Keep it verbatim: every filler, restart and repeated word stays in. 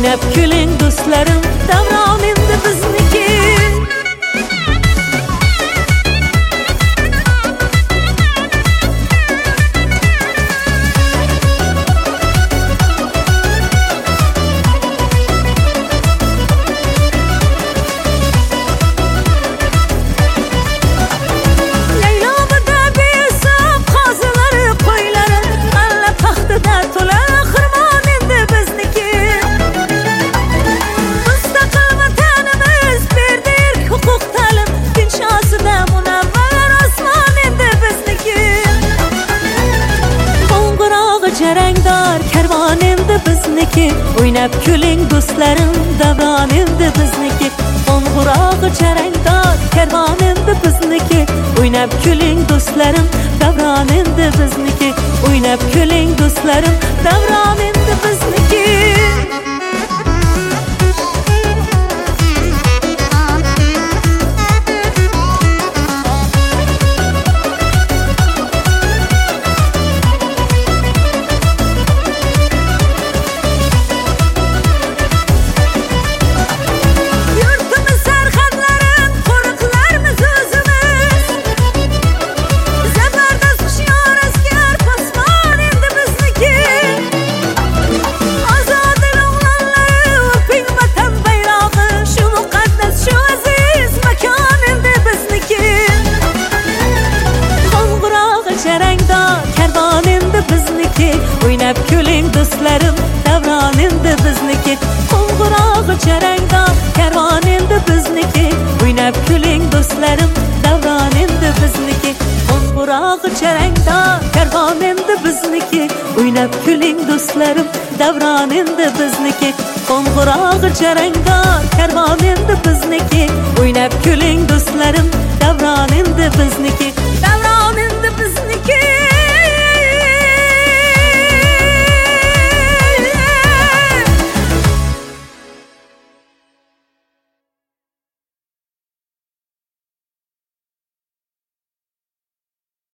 o'ynab kuling do'stlarim, davron endi bizniki. Jarangdor karvon endi bizniki, o'ynab kuling do'stlarim, davron endi bizniki. Qo'ng'irog'i jarangdor karvon endi bizniki, o'ynab kuling do'stlarim, davron endi bizniki. O'ynab kuling do'stlarim, davron endi bizniki. O'ynab kuling do'stlarim, davron endi bizniki. Qo'ng'irog'i jarangdor karvon endi bizniki, o'ynab kuling do'stlarim, davron endi bizniki. Qo'ng'irog'i jarangdor karvon endi bizniki, o'ynab kuling do'stlarim, davron endi bizniki. Qo'ng'irog'i jarangdor karvon endi bizniki, o'ynab kuling do'stlarim,